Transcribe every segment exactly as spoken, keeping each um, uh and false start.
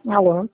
Alô?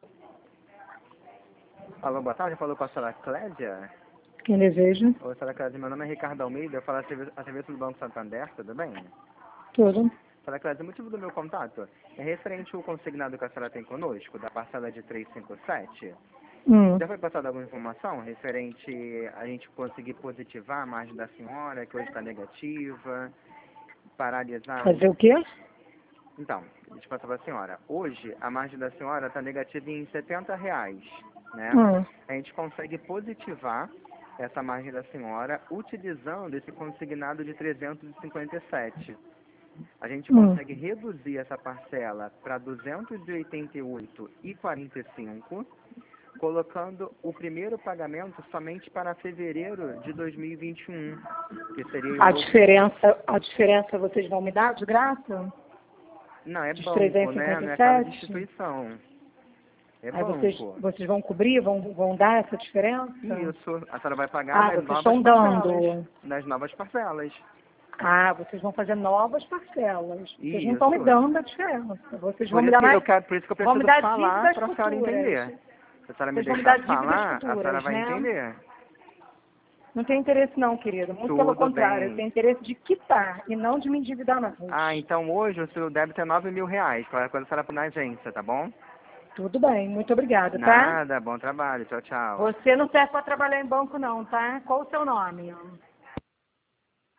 Alô, boa tarde. Falou com a senhora Clédia? Quem deseja? Oi, senhora Clédia. Meu nome é Ricardo Almeida. Eu falo a serviço, a serviço do Banco Santander, tudo bem? Tudo. Senhora Clédia, o motivo do meu contato é referente ao consignado que a senhora tem conosco, da parcela de trezentos e cinquenta e sete. Hum. Já foi passada alguma informação referente a gente conseguir positivar a margem da senhora, que hoje está negativa, paralisar... Fazer o quê? Então, deixa eu passar para a senhora. Hoje, a margem da senhora está negativa em setenta reais, né? Hum. A gente consegue positivar essa margem da senhora utilizando esse consignado de trezentos e cinquenta e sete. A gente Hum. consegue reduzir essa parcela para duzentos e oitenta e oito reais e quarenta e cinco centavos, colocando o primeiro pagamento somente para fevereiro de dois mil e vinte e um, que seria o A novo... diferença, a diferença vocês vão me dar de graça? Não, é Dos banco, né? Não é casa de trezentos e cinquenta e sete? instituição. É Aí vocês, banco. vocês vão cobrir, vão, vão dar essa diferença? Isso. A senhora vai pagar Ah, nas vocês novas estão parcelas. dando. Nas novas parcelas. Ah, vocês vão fazer novas parcelas. Vocês não estão me Isso. dando a diferença. Vocês vão Por me isso dar que eu mais. quero, por isso que eu Vão me preciso dar falar dívidas para a senhora futuras. entender. Se a senhora me Vocês vão me deixar dar dívidas falar, a senhora futuras, vai né? entender. Não tem interesse não, querido. Muito pelo Tudo contrário. Eu bem. tenho interesse de quitar e não de me endividar mais. Ah, então hoje o seu débito é nove mil reais. Qualquer coisa a senhora põe na agência, tá bom? Tudo bem. Muito obrigada, tá? Nada, bom trabalho. Tchau, tchau. Você não serve para trabalhar em banco não, tá? Qual o seu nome?